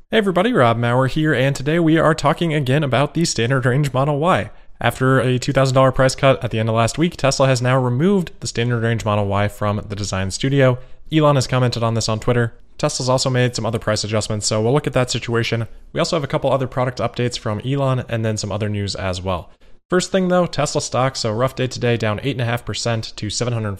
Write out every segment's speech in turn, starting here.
Hey everybody, Rob Maurer here, and today we are talking again about the Standard Range Model Y. After a $2,000 price cut at the end of last week, Tesla has now removed the Standard Range Model Y from the design studio. Elon has commented on this on Twitter. Tesla's also made some other price adjustments, so we'll look at that situation. We also have a couple other product updates from Elon and then some other news as well. First thing though, Tesla stock, so rough day today, down 8.5% to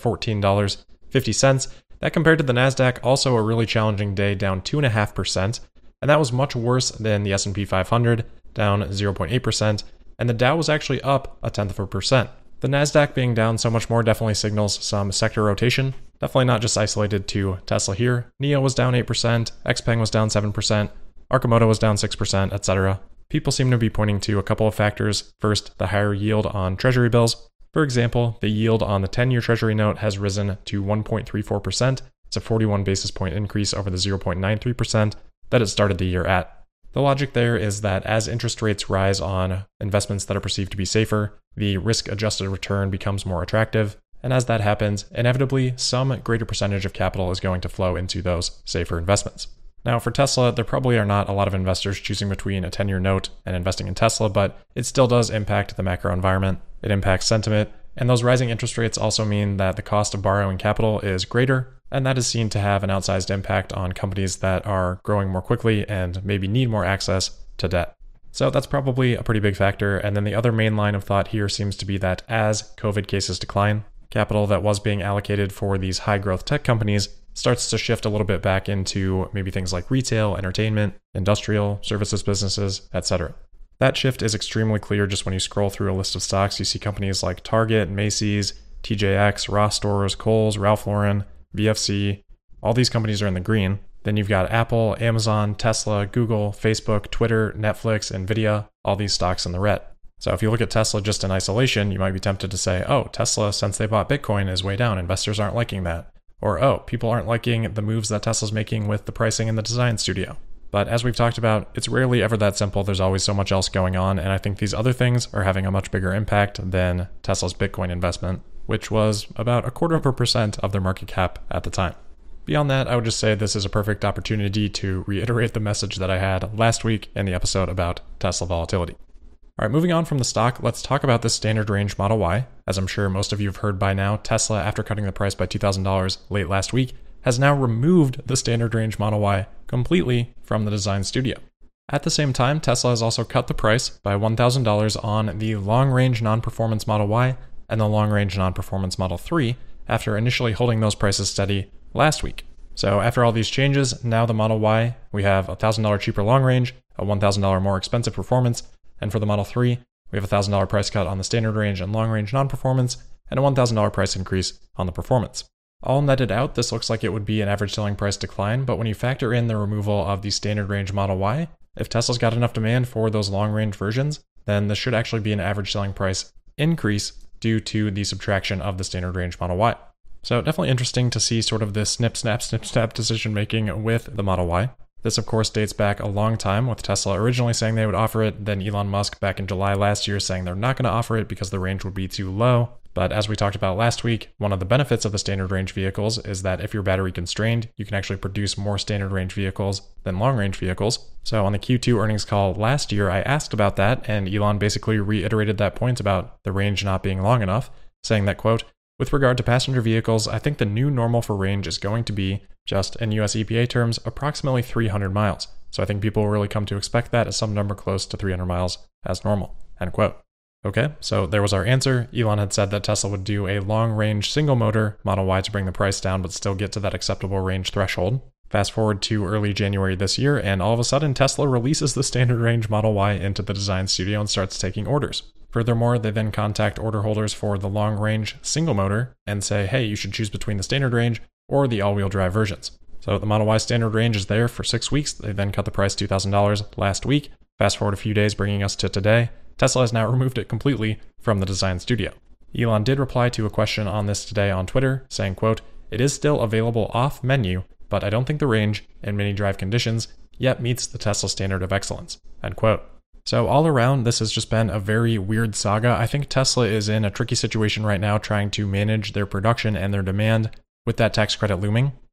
$714.50. That compared to the NASDAQ, also a really challenging day, down 2.5%. And that was much worse than the S&P 500, down 0.8%, and the Dow was actually up 0.1%. The NASDAQ being down so much more definitely signals some sector rotation, definitely not just isolated to Tesla here. NIO was down 8%, XPeng was down 7%, Arcimoto was down 6%, etc. People seem to be pointing to a couple of factors. First, the higher yield on treasury bills. For example, the yield on the 10-year treasury note has risen to 1.34%. It's a 41 basis point increase over the 0.93% that it started the year at. The logic there is that as interest rates rise on investments that are perceived to be safer, the risk-adjusted return becomes more attractive, and as that happens, inevitably, some greater percentage of capital is going to flow into those safer investments. Now, for Tesla, there probably are not a lot of investors choosing between a 10-year note and investing in Tesla, but it still does impact the macro environment, it impacts sentiment, and those rising interest rates also mean that the cost of borrowing capital is greater, and that is seen to have an outsized impact on companies that are growing more quickly and maybe need more access to debt. So that's probably a pretty big factor. And then the other main line of thought here seems to be that as COVID cases decline, capital that was being allocated for these high growth tech companies starts to shift a little bit back into maybe things like retail, entertainment, industrial, services businesses, etc. That shift is extremely clear just when you scroll through a list of stocks. You see companies like Target, Macy's, TJX, Ross Stores, Kohl's, Ralph Lauren, VFC, all these companies are in the green. Then you've got Apple, Amazon, Tesla, Google, Facebook, Twitter, Netflix, Nvidia, all these stocks in the red. So if you look at Tesla just in isolation, you might be tempted to say, oh, Tesla, since they bought Bitcoin, is way down. Investors aren't liking that. Or, oh, people aren't liking the moves that Tesla's making with the pricing in the design studio. But as we've talked about, it's rarely ever that simple. There's always so much else going on, and I think these other things are having a much bigger impact than Tesla's Bitcoin investment, which was about 0.25% of their market cap at the time. Beyond that, I would just say this is a perfect opportunity to reiterate the message that I had last week in the episode about Tesla volatility. All right, moving on from the stock, let's talk about the Standard Range Model Y. As I'm sure most of you have heard by now, Tesla, after cutting the price by $2,000 late last week, has now removed the Standard Range Model Y completely from the design studio. At the same time, Tesla has also cut the price by $1,000 on the long-range non-performance Model Y and the long-range non-performance Model 3 after initially holding those prices steady last week. So after all these changes, now the Model Y, we have a $1,000 cheaper long-range, a $1,000 more expensive performance, and for the Model 3, we have a $1,000 price cut on the standard range and long-range non-performance, and a $1,000 price increase on the performance. All netted out, this looks like it would be an average selling price decline, but when you factor in the removal of the standard range Model Y, if Tesla's got enough demand for those long-range versions, then this should actually be an average selling price increase due to the subtraction of the standard range Model Y. So definitely interesting to see sort of this snip, snap decision making with the Model Y. This of course dates back a long time, with Tesla originally saying they would offer it, then Elon Musk back in July last year saying they're not going to offer it because the range would be too low. But as we talked about last week, one of the benefits of the standard range vehicles is that if you're battery constrained, you can actually produce more standard range vehicles than long range vehicles. So on the Q2 earnings call last year, I asked about that, and Elon basically reiterated that point about the range not being long enough, saying that, quote, with regard to passenger vehicles, I think the new normal for range is going to be, just in US EPA terms, approximately 300 miles. So I think people will really come to expect that as some number close to 300 miles as normal, end quote. Okay, so there was our answer. Elon had said that Tesla would do a long-range single-motor Model Y to bring the price down but still get to that acceptable range threshold. Fast forward to early January this year, and all of a sudden Tesla releases the standard range Model Y into the design studio and starts taking orders. Furthermore, they then contact order holders for the long-range single-motor and say, hey, you should choose between the standard range or the all-wheel drive versions. So the Model Y standard range is there for 6 weeks. They then cut the price $2,000 last week. Fast forward a few days, bringing us to today. Tesla has now removed it completely from the design studio. Elon did reply to a question on this today on Twitter, saying, quote, it is still available off menu, but I don't think the range, in many drive conditions, yet meets the Tesla standard of excellence, end quote. So all around, this has just been a very weird saga. I think Tesla is in a tricky situation right now trying to manage their production and their demand with that tax credit looming.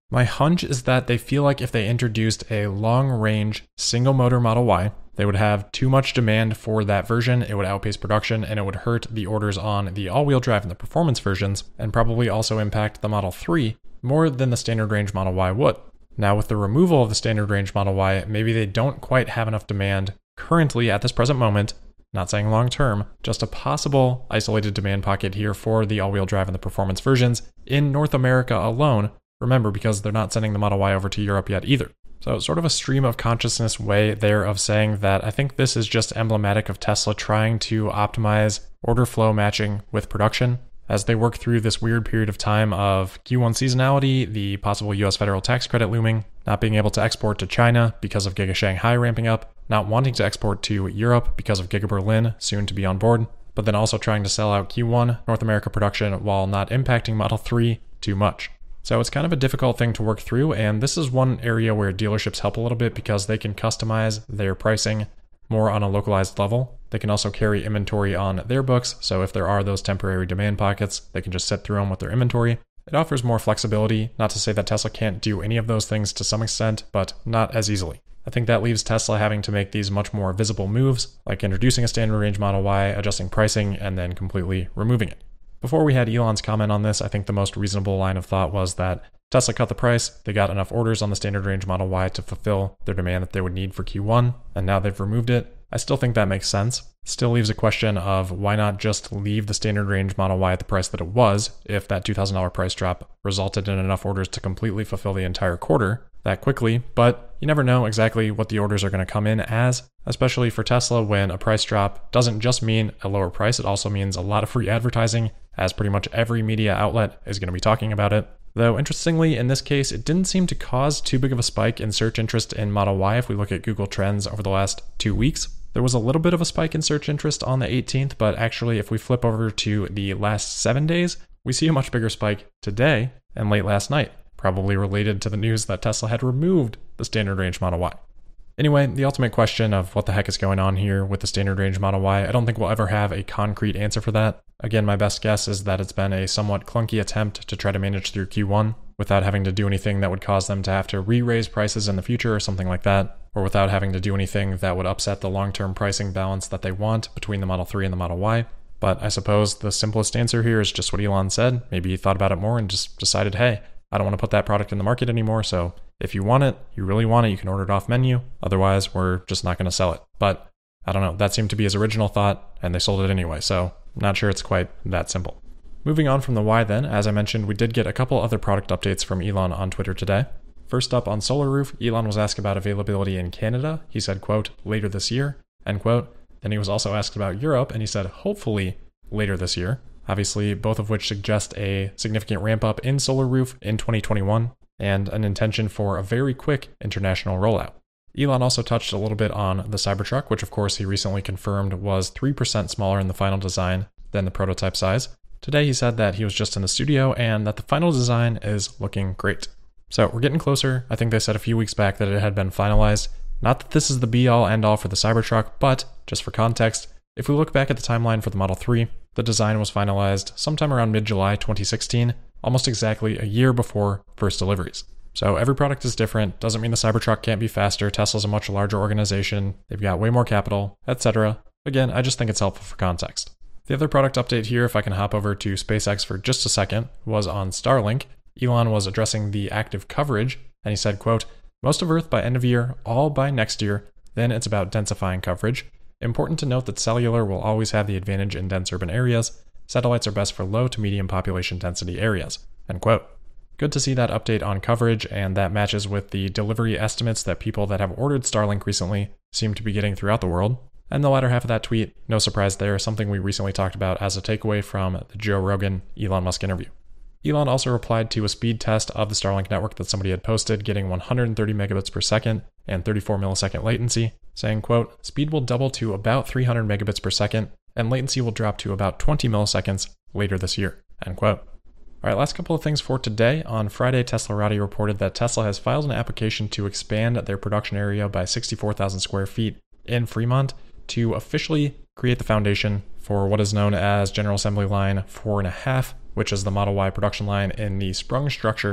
My hunch is that they feel like if they introduced a long-range single-motor Model Y, they would have too much demand for that version, it would outpace production, and it would hurt the orders on the all-wheel drive and the performance versions, and probably also impact the Model 3 more than the standard range Model Y would. Now, with the removal of the standard range Model Y, maybe they don't quite have enough demand currently at this present moment, not saying long term, just a possible isolated demand pocket here for the all-wheel drive and the performance versions in North America alone. Remember, because they're not sending the Model Y over to Europe yet either. So sort of a stream of consciousness way there of saying that I think this is just emblematic of Tesla trying to optimize order flow matching with production as they work through this weird period of time of Q1 seasonality, the possible US federal tax credit looming, not being able to export to China because of Giga Shanghai ramping up, not wanting to export to Europe because of Giga Berlin soon to be on board, but then also trying to sell out Q1 North America production while not impacting Model 3 too much. So it's kind of a difficult thing to work through, and this is one area where dealerships help a little bit because they can customize their pricing more on a localized level. They can also carry inventory on their books, so if there are those temporary demand pockets, they can just sit through them with their inventory. It offers more flexibility, not to say that Tesla can't do any of those things to some extent, but not as easily. I think that leaves Tesla having to make these much more visible moves, like introducing a standard range Model Y, adjusting pricing, and then completely removing it. Before we had Elon's comment on this, I think the most reasonable line of thought was that Tesla cut the price, they got enough orders on the standard range Model Y to fulfill their demand that they would need for Q1, and now they've removed it. I still think that makes sense. Still leaves a question of why not just leave the standard range Model Y at the price that it was if that $2,000 price drop resulted in enough orders to completely fulfill the entire quarter that quickly, but you never know exactly what the orders are going to come in as, especially for Tesla when a price drop doesn't just mean a lower price, it also means a lot of free advertising, as pretty much every media outlet is going to be talking about it. Though interestingly, in this case, it didn't seem to cause too big of a spike in search interest in Model Y if we look at Google Trends over the last 2 weeks. There was a little bit of a spike in search interest on the 18th, but actually if we flip over to the last 7 days, we see a much bigger spike today and late last night, probably related to the news that Tesla had removed the standard range Model Y. Anyway, the ultimate question of what the heck is going on here with the standard range Model Y, I don't think we'll ever have a concrete answer for that. Again, my best guess is that it's been a somewhat clunky attempt to try to manage through Q1 without having to do anything that would cause them to have to re-raise prices in the future or something like that, or without having to do anything that would upset the long-term pricing balance that they want between the Model 3 and the Model Y. But I suppose the simplest answer here is just what Elon said. Maybe he thought about it more and just decided, hey, I don't want to put that product in the market anymore, so if you want it, you really want it, you can order it off menu. Otherwise, we're just not going to sell it. But I don't know, that seemed to be his original thought, and they sold it anyway, so I'm not sure it's quite that simple. Moving on from the Y then, as I mentioned, we did get a couple other product updates from Elon on Twitter today. First up, on Solar Roof, Elon was asked about availability in Canada. He said, quote, later this year, end quote. Then he was also asked about Europe, and he said, hopefully later this year. Obviously, both of which suggest a significant ramp up in Solar Roof in 2021 and an intention for a very quick international rollout. Elon also touched a little bit on the Cybertruck, which of course he recently confirmed was 3% smaller in the final design than the prototype size. Today he said that he was just in the studio and that the final design is looking great. So we're getting closer. I think they said a few weeks back that it had been finalized. Not that this is the be-all end-all for the Cybertruck, but just for context, if we look back at the timeline for the Model 3, the design was finalized sometime around mid-July 2016, almost exactly a year before first deliveries. So every product is different, doesn't mean the Cybertruck can't be faster, Tesla's a much larger organization, they've got way more capital, etc. Again, I just think it's helpful for context. The other product update here, if I can hop over to SpaceX for just a second, was on Starlink. Elon was addressing the active coverage, and he said, quote, most of Earth by end of year, all by next year, then it's about densifying coverage. Important to note that cellular will always have the advantage in dense urban areas. Satellites are best for low to medium population density areas, end quote. Good to see that update on coverage, and that matches with the delivery estimates that people that have ordered Starlink recently seem to be getting throughout the world. And the latter half of that tweet, no surprise there, something we recently talked about as a takeaway from the Joe Rogan Elon Musk interview. Elon also replied to a speed test of the Starlink network that somebody had posted, getting 130 megabits per second and 34 millisecond latency, saying, quote, speed will double to about 300 megabits per second, and latency will drop to about 20 milliseconds later this year, end quote. All right, last couple of things for today. On Friday, Teslarati reported that Tesla has filed an application to expand their production area by 64,000 square feet in Fremont to officially create the foundation for what is known as General Assembly Line 4.5, which is the Model Y production line in the sprung structure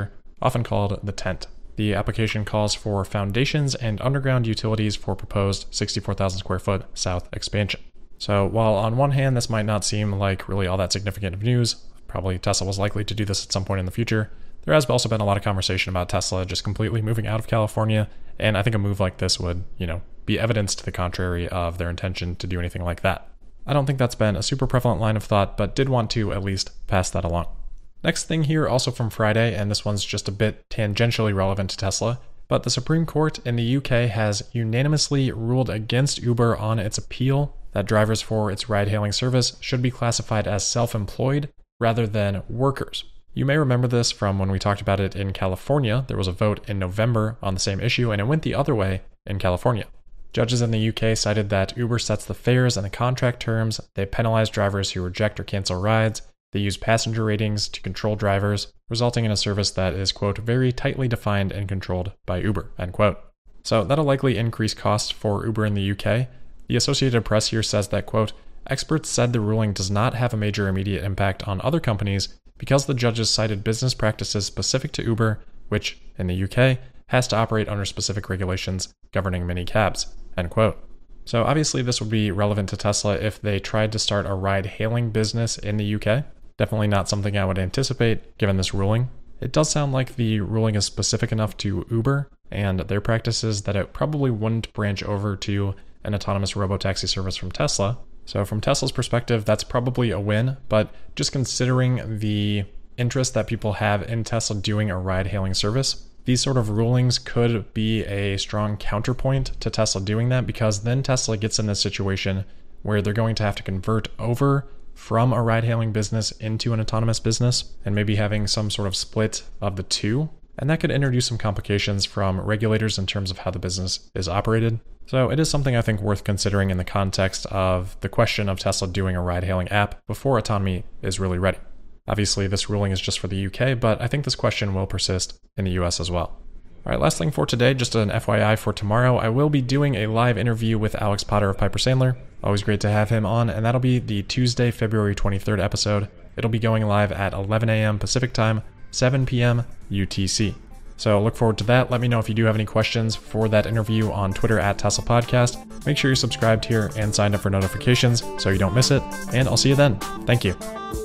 often called the tent. The application calls for foundations and underground utilities for proposed 64,000 square foot south expansion. So while on one hand this might not seem like really all that significant of news, probably Tesla was likely to do this at some point in the future, there has also been a lot of conversation about Tesla just completely moving out of California, and I think a move like this would, be evidence to the contrary of their intention to do anything like that. I don't think that's been a super prevalent line of thought, but did want to at least pass that along. Next thing here, also from Friday, and this one's just a bit tangentially relevant to Tesla, but the Supreme Court in the UK has unanimously ruled against Uber on its appeal that drivers for its ride-hailing service should be classified as self-employed rather than workers. You may remember this from when we talked about it in California. There was a vote in November on the same issue, and it went the other way in California. Judges in the UK cited that Uber sets the fares and the contract terms, they penalize drivers who reject or cancel rides, they use passenger ratings to control drivers, resulting in a service that is, quote, very tightly defined and controlled by Uber, end quote. So that'll likely increase costs for Uber in the UK. The Associated Press here says that, quote, experts said the ruling does not have a major immediate impact on other companies because the judges cited business practices specific to Uber, which, in the UK, has to operate under specific regulations governing mini cabs, end quote. So obviously this would be relevant to Tesla if they tried to start a ride-hailing business in the UK. Definitely not something I would anticipate given this ruling. It does sound like the ruling is specific enough to Uber and their practices that it probably wouldn't branch over to an autonomous robotaxi service from Tesla. So from Tesla's perspective, that's probably a win, but just considering the interest that people have in Tesla doing a ride-hailing service, these sort of rulings could be a strong counterpoint to Tesla doing that, because then Tesla gets in this situation where they're going to have to convert over from a ride-hailing business into an autonomous business and maybe having some sort of split of the two. And that could introduce some complications from regulators in terms of how the business is operated. So it is something I think worth considering in the context of the question of Tesla doing a ride-hailing app before autonomy is really ready. Obviously, this ruling is just for the UK, but I think this question will persist in the US as well. All right, last thing for today, just an FYI for tomorrow, I will be doing a live interview with Alex Potter of Piper Sandler. Always great to have him on, and that'll be the Tuesday, February 23rd episode. It'll be going live at 11 a.m. Pacific Time, 7 p.m. UTC. So look forward to that. Let me know if you do have any questions for that interview on Twitter at Tesla Podcast. Make sure you're subscribed here and signed up for notifications so you don't miss it, and I'll see you then. Thank you.